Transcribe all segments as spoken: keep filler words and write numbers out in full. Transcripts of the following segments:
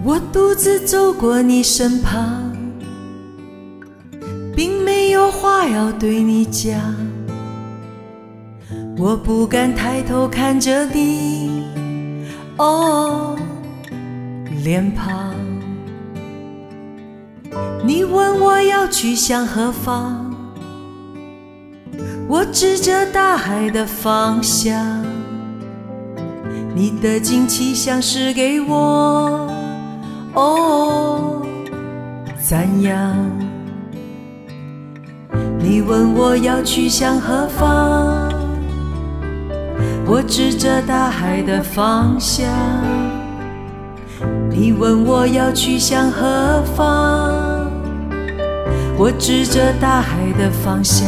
我独自走过你身旁，并没有话要对你讲，我不敢抬头看着你，哦，脸庞。你问我要去向何方，我指着大海的方向，你的惊奇像是给我，哦，赞扬。你问我要去向何方，我指着大海的方向，你问我要去向何方，我指着大海的方向。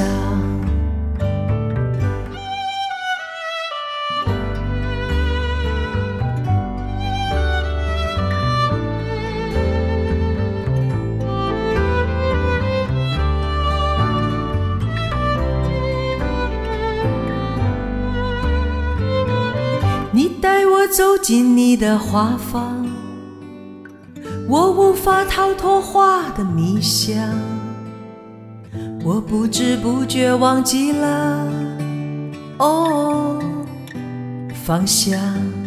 你带我走进你的画舫，我无法逃脱画的迷香，我不知不觉忘记了，哦，方向。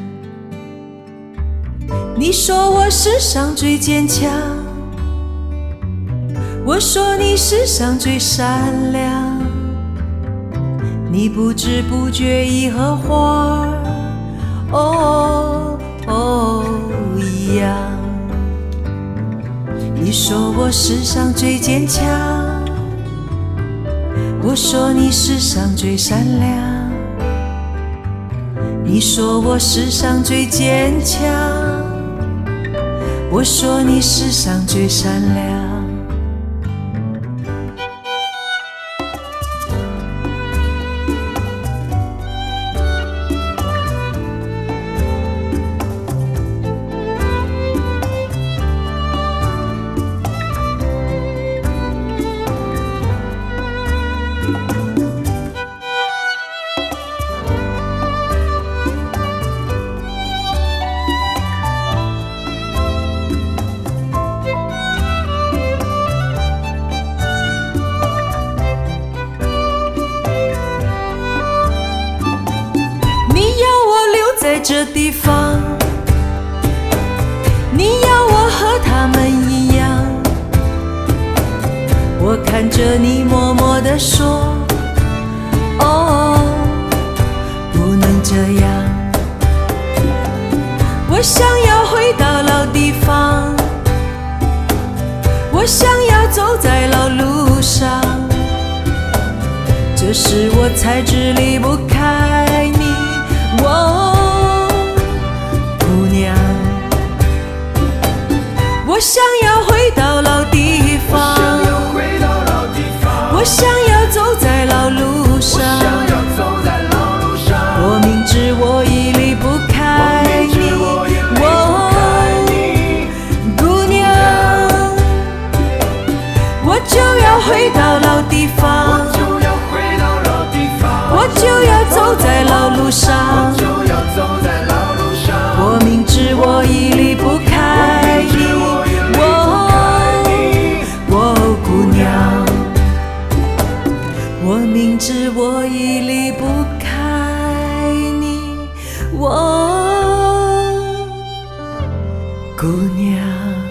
你说我世上最坚强，我说你世上最善良，你不知不觉已和花儿，哦哦一样。你说我世上最坚强，我说你世上最善良，你说我世上最坚强，我说你世上最善良。在这地方，你要我和他们一样，我看着你默默地说，哦，不能这样。我想要回到老地方，我想要走在老路上，这时我才知离不开你，哦，我想要回到老地方，我想要走在老路上，我明知我已离不开你，哦，姑娘，我就要回到老地方，我就要走在老路上，我明知我已离不开你，我明知我已离不开你，我姑娘。